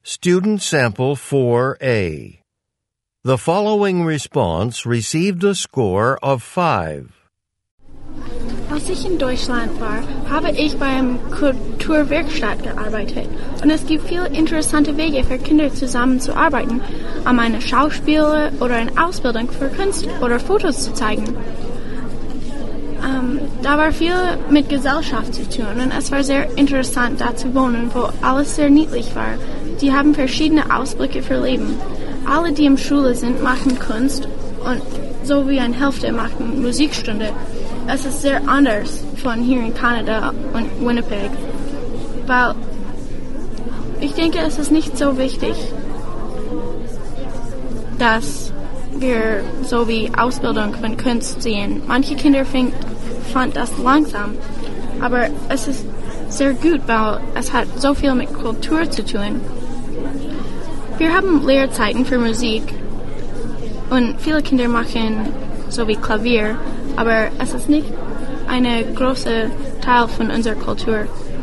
Student Sample 4A. The following response received a score of 5. Als ich in Deutschland war, habe ich bei einer Kulturwerkstatt gearbeitet. Und es gibt viele interessante Wege für Kinder zusammenzuarbeiten, um eine Schauspiel oder eine Ausbildung für Kunst oder Fotos zu zeigen. Da war viel mit Gesellschaft zu tun und es war sehr interessant, da zu wohnen, wo alles sehr niedlich war. Die haben verschiedene Ausblicke für Leben. Alle, die in Schule sind, machen Kunst und so wie eine Hälfte machen Musikstunde. Es ist sehr anders von hier in Kanada und Winnipeg, weil ich denke, es ist nicht so wichtig, dass wir so wie Ausbildung von Kunst sehen. Manche Kinder fand das langsam, aber es ist sehr gut, weil es hat so viel mit Kultur zu tun. Wir haben Lehrzeiten für Musik und viele Kinder machen so wie Klavier, aber es ist nicht ein großer Teil von unserer Kultur.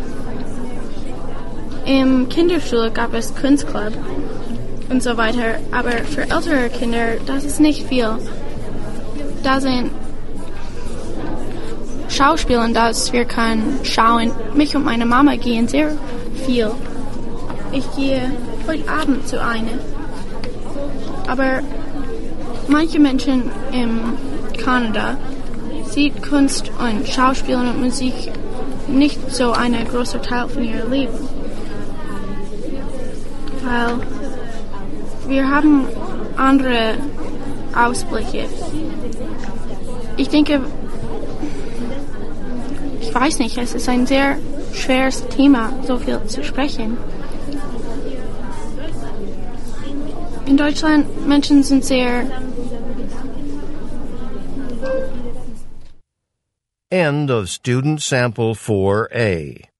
Im Kinderschule gab es Kunstclub und so weiter, aber für ältere Kinder, das ist nicht viel. Da sind Schauspielen, das wir können schauen. Mich und meine Mama gehen sehr viel. Ich gehe heute Abend zu einer. Aber manche Menschen in Kanada sieht Kunst und Schauspielen und Musik nicht so ein großer Teil von ihrem Leben. Weil wir haben andere Ausblicke. Ich denke, ich weiß nicht, es ist ein sehr schweres Thema, so viel zu sprechen. In Deutschland, Menschen sind sehr... End of Student Sample 4A.